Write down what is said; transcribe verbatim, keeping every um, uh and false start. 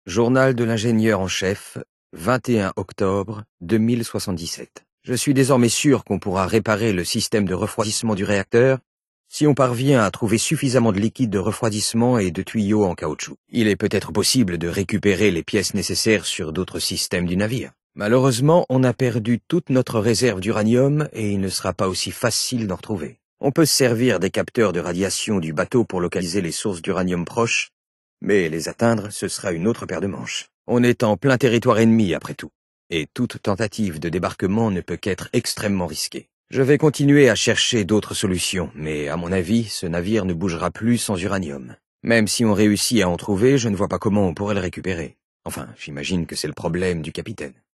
Journal de l'ingénieur en chef, vingt et un octobre deux mille soixante-dix-sept. Je suis désormais sûr qu'on pourra réparer le système de refroidissement du réacteur si on parvient à trouver suffisamment de liquide de refroidissement et de tuyaux en caoutchouc. Il est peut-être possible de récupérer les pièces nécessaires sur d'autres systèmes du navire. Malheureusement, on a perdu toute notre réserve d'uranium et il ne sera pas aussi facile d'en retrouver. On peut se servir des capteurs de radiation du bateau pour localiser les sources d'uranium proches, mais les atteindre, ce sera une autre paire de manches. On est en plein territoire ennemi après tout, et toute tentative de débarquement ne peut qu'être extrêmement risquée. Je vais continuer à chercher d'autres solutions, mais à mon avis, ce navire ne bougera plus sans uranium. Même si on réussit à en trouver, je ne vois pas comment on pourrait le récupérer. Enfin, j'imagine que c'est le problème du capitaine.